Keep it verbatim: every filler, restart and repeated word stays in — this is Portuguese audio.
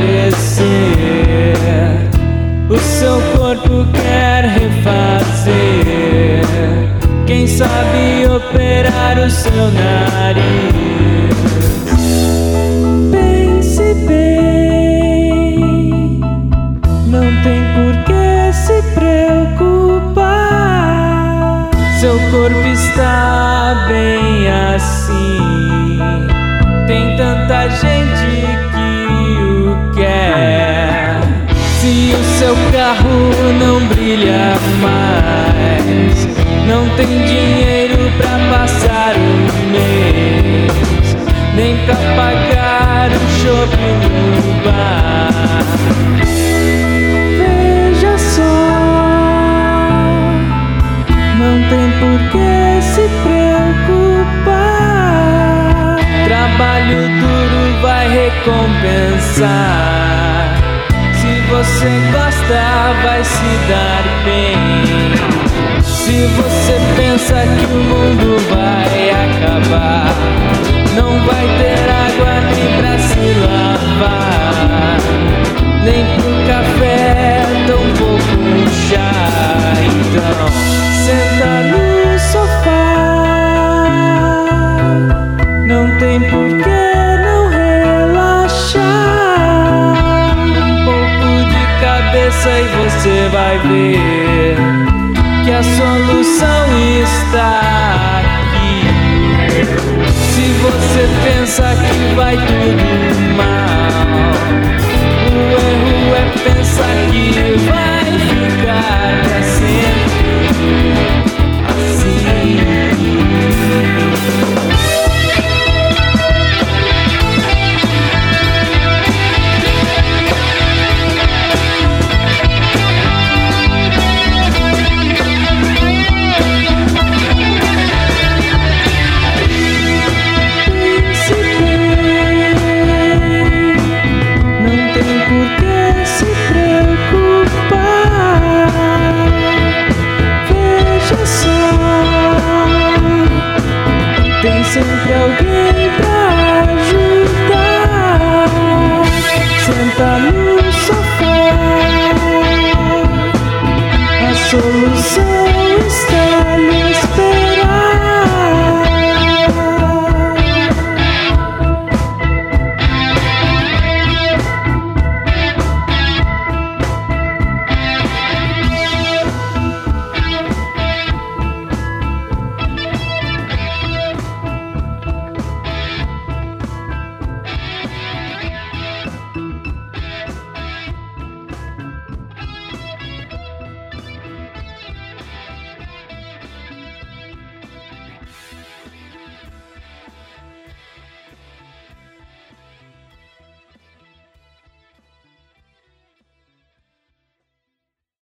esclarecer. O seu corpo quer refazer, quem sabe operar o seu nariz. Pense bem, não tem por que se preocupar. Seu corpo está bem assim, tem tanta gente que o quer. Se o seu carro não brilha mais, não tem dinheiro pra passar o mês, nem pra pagar o chopp no bar. Veja só, não tem por que se preocupar. Trabalho duro vai recompensar. Se você gosta, vai se dar bem. Se você pensa